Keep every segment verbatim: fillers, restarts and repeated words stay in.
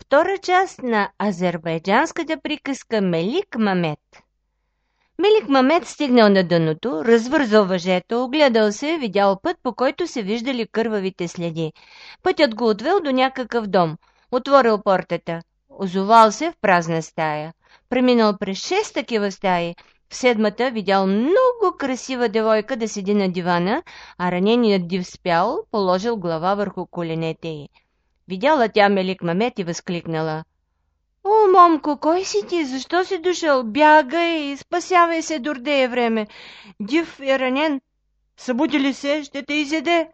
втора част на азербайджанската приказка Мелик Мамед. Мелик Мамед стигнал на дъното, развързал въжето, огледал се, видял път, по който се виждали кървавите следи. Пътят го отвел до някакъв дом. Отворил портата. Озовал се в празна стая. Преминал през шест такива стаи. В седмата видял много красива девойка да седи на дивана, а раненият див спял, положил глава върху коленете й. Видяла тя Мелик Мамед и възкликнала: „О, момко, кой си ти? Защо си дошъл? Бягай, спасявай се, дордее време. Див е ранен. Събуди ли се, ще те изяде."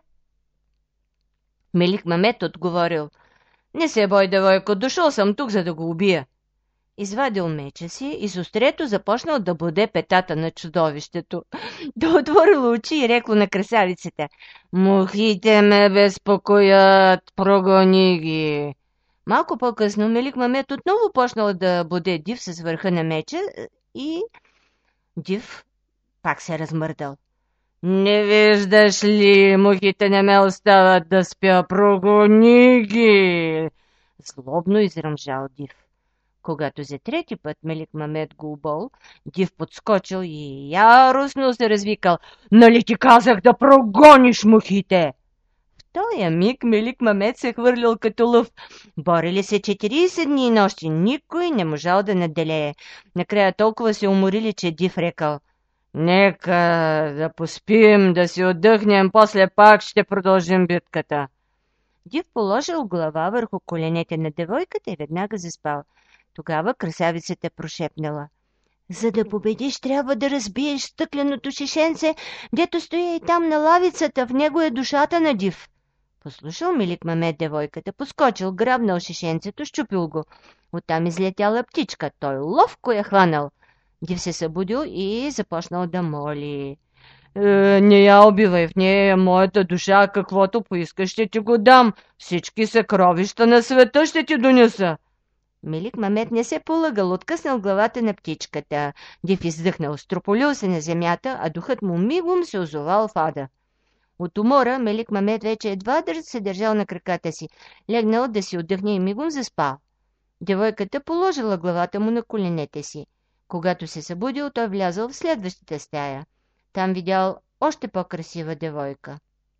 Мелик Мамед отговорил: „Не се бой, девойко, дошъл съм тук, за да го убия." Извадил меча си и с острието започнал да боде петата на чудовището. Да отворило очи и рекло на красавицата: „Мухите ме безпокоят, прогони ги." Малко по-късно Мелик Мамед отново почнал да боде Див с върха на меча и Див пак се размърдал. „Не виждаш ли, мухите не ме остават да спя, прогони ги!" Злобно изръмжал Див. Когато за трети път Мелик Мамед го убол, Див подскочил и яростно се развикал: „Нали ти казах да прогониш мухите?" В този миг Мелик Мамед се хвърлил като лъв. Борили се четирийсет дни и нощи, никой не можал да наделее. Накрая толкова се уморили, че Див рекал: „Нека да поспим, да си отдъхнем, после пак ще продължим битката." Див положил глава върху коленете на девойката и веднага заспал. Тогава красавицата прошепнала: „За да победиш, трябва да разбиеш стъкленото шишенце, дето стои и там на лавицата, в него е душата на Див." Послушал Мелик Мамед девойката, поскочил, грабнал шишенцето, щупил го. Оттам излетяла птичка, той ловко я хванал. Див се събудил и започнал да моли: „Е, не я убивай, в нея е моята душа, каквото поискаш ще ти го дам, всички съкровища на света ще ти донеса." Мелик Мамед не се полъгал, откъснал главата на птичката. Див издъхнал, строполил се на земята, а духът му мигом се озовал в ада. От умора Мелик Мамед вече едва да се държал на краката си, легнал да си отдъхне и мигом заспал. Девойката положила главата му на коленете си. Когато се събудил, той влязъл в следващата стая. Там видял още по-красива девойка.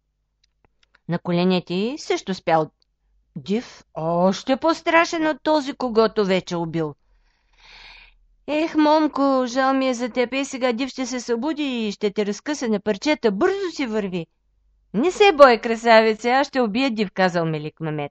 На коленете й също спял Див, още по-страшен от този, когото вече убил. „Ех, момко, жал ми е за теб, и сега Див ще се събуди и ще те разкъса на парчета, бързо си върви." „Не се бой, красавица, аз ще убия Див," казал Мелик Мамед.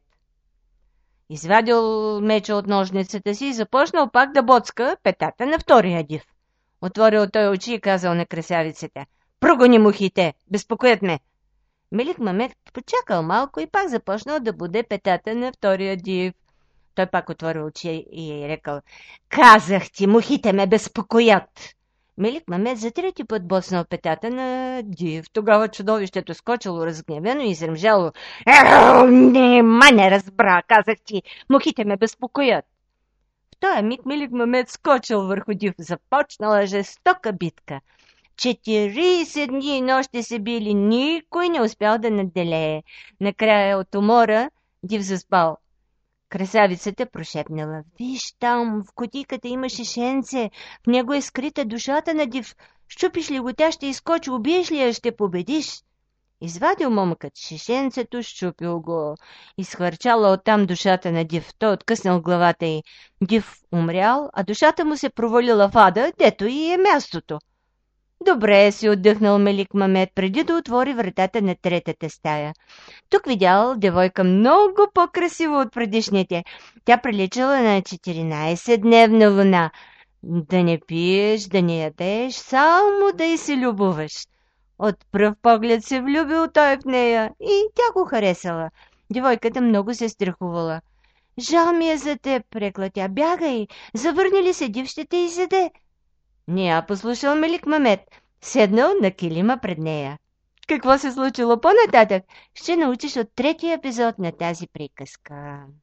Извадил меча от ножницата си и започнал пак да боцка петата на втория Див. Отворил той очи и казал на красавицата: „Прогони мухите, безпокоят ме." Мелик Мамед почакал малко и пак започнал да боде петата на втория Див. Той пак отворил очи и рекал: „Казах ти, мухите ме безпокоят." Мелик Мамед за трети път боцнал петата на Див. Тогава чудовището скочило разгневено и изръмжало: „Ех, не, ма не разбра, казах ти, мухите ме безпокоят." В този миг Мелик Мамед скочил върху Див. Започнала жестока битка. Четирийсет дни и нощи се били, никой не успял да наделее. Накрая от умора Див заспал. Красавицата прошепнала: „Виж там, в кутийката има шишенце, в него е скрита душата на Див. Щупиш ли го, тя ще изкочи, убиеш ли я, ще победиш." Извадил момъкът шишенцето, щупил го. Изхвърчала оттам душата на Див. Той откъснал главата й. Див умрял, а душата му се провалила в ада, дето и е мястото. Добре си отдъхнал Мелик Мамед, преди да отвори вратата на третата стая. Тук видял девойка много по-красива от предишните. Тя приличала на четиринайсетдневна луна. Да не пиеш, да не ядеш, само да й се любуваш. От пръв поглед се влюбил той в нея и тя го харесала. Девойката много се страхувала. „Жал ми е за теб," рекла тя, „бягай, завърни ли се, Див ще те изяде." Не я послушал Мелик Мамед, седнал на килима пред нея. Какво се случило по-нататък, ще научиш от третия епизод на тази приказка.